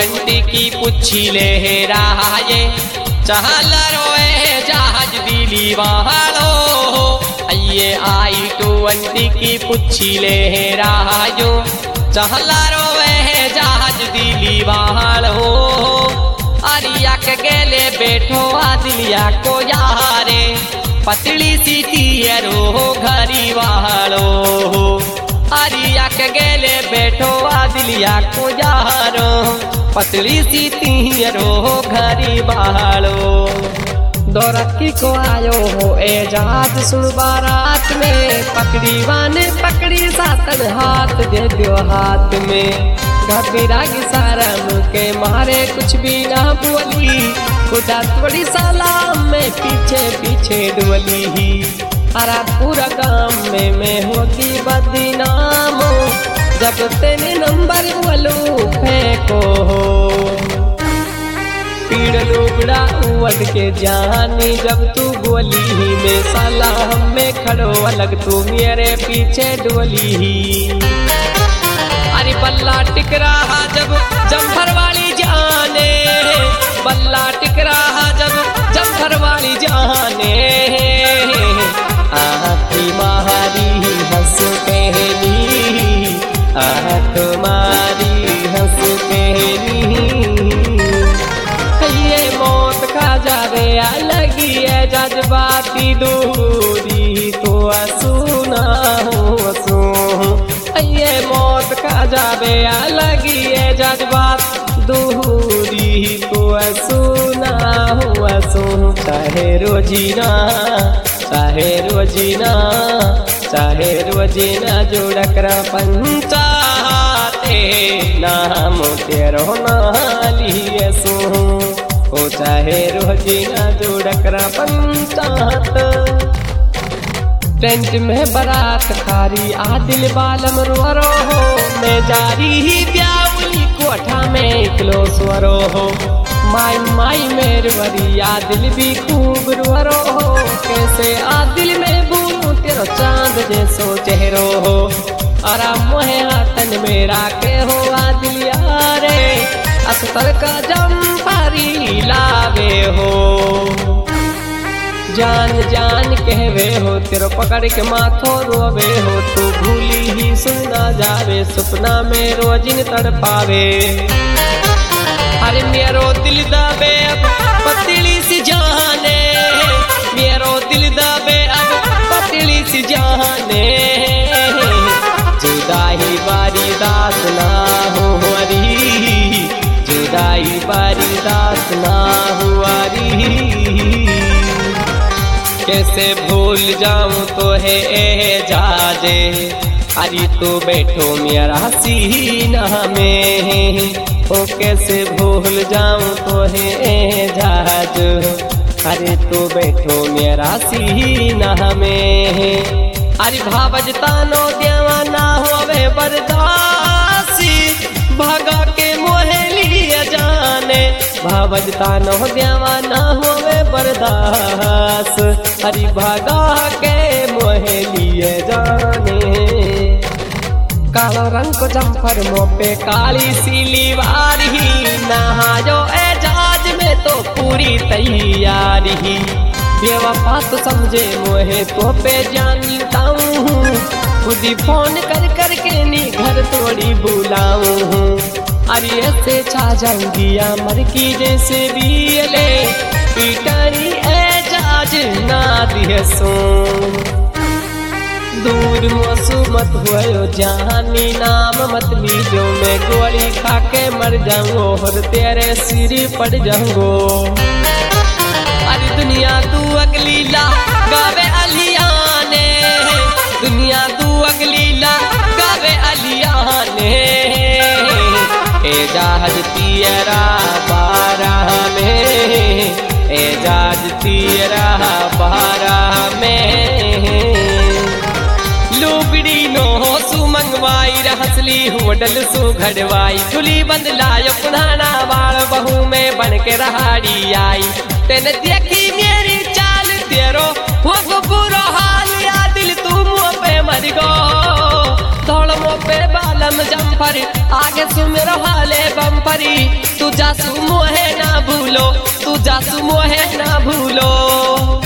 20 की पुच्छी लहराए, चहल रोए जहाज दिली वालो। ये I-20 की पुच्छी लहरायो, चहल रोए जहाज दिली वालो। अरिया के गेले बैठो आदिलिया को यारे, पतली सी तियरो घरी वालो। अरिया के गेले बैठो आदिलिया को यारो, पतली सी तियरो घरी वालो। दौरकी को आयो हो एजाज सुन बारात में, पकड़ी वाने पकड़ी सातन हाथ दे दो हाथ में। घबरा की सारा के मारे कुछ भी ना बोली, खुदा थोड़ी सलाम में पीछे पीछे डोली ही। अरा पूरा गांव में मैं होती बदनाम, जब तेने नंबर बोलू फेंको हो। पीड़ लुगड़ा उड़ के जानी, जब तू बोली ही मैं सलाम में खड़ो अलग, तू मेरे पीछे डोली ही। अरे बल्ला टिक रहा जब जम्फर वाली जाने, बल्ला टिक रहा जब जम्फर वाली जाने। तुम्हारी हंस कहनी, तुम्हारी हंस कहनी। ये मौत का जावे लगी है जज्बाती दूरी, तो सुना हो सो। ये मौत का जावे लगी है जज्बात दूरी, तो सुना हो सो। चाहे रोजीना चाहे रोजीना चाहे रोजीना जोड़ कर पंचाते, नाम तेरो नालिए सो। ओ चाहे रोजीना जोड़ कर पंचात। टेंट में बारात खारी आदिल बालम रो हो, मैं जारी ही ब्यावली कोठा में इकलो स्वरो हो। माई माई मेरवरी आदिल भी खूब रो हो, कैसे आदिल में भूलूं तेरो चांद जैसो चेहरो हो। अरा मोहे हाथन मेरा के हो आदिल यारे, अस्तर का जम्फरी लावे हो। जान जान कहवे हो तेरो पकड़ के माथो रोवे हो, तू भूली ही सुना जावे सपना में रोजिन तड़पावे। अरे मेरो दिल दबे अब पतली सी जाने, मेरो दिल दबे अब पतली सी जाने। जुदाई बारी दास ना हुआरी, जुदाई बारी दास ना हुआरी। कैसे भूल जाऊं तो है एजाजे, अरे तू बैठो मेरा सीना में। ओ कैसे भूल जाऊं तो है एजाज, अरे तू बैठो मेरा सीना में। अरे भावजता नो देवा ना होवे बर्दासी, भागा के मोहे लिए जाने। भावजता नो देवा ना होवे बर्दास, अरे भागा के मोहे लिए जाने। काला रंग को जम्फर मोपे काली सीली वारी, नहायो एजाज में तो पूरी तैयारी। बेवफा तो समझे मोहे तो पे जानता हूँ, खुद ही फोन कर कर के नी घर तोड़ी बुलाऊं। अरे ऐसे छा जाऊंगिया मर की जैसे भी ले, पीटानी एजाज ना दिए सो। दूर मोसू मत हुआ जानी नाम मत लीजो, मैं गोली खा के मर जाऊंगो और तेरे सिर पड़ जाऊंगो। अरे दुनिया तू अगली ला गावे अलियाने, दुनिया तू अगली ला गावे अलियाने। एजाज तेरा बारह में, एजाज तेरा बारह में। लुगड़ी नो सु मंगवाई रहसली होटल सु घड़वाई, चुली बंद लायो पुराना बाल बहू में बन के रहाड़ी आई। तेने देखी मेरी चाल तेरो हो बुरा हाल, या दिल तू मुँह पे मर गो। थोड़ा मुँह पे बालम जम्फर आगे सुन रहा ले बम्फरी, तू जासू मोहे ना भूलो, तू जासू मोहे ना भूलो।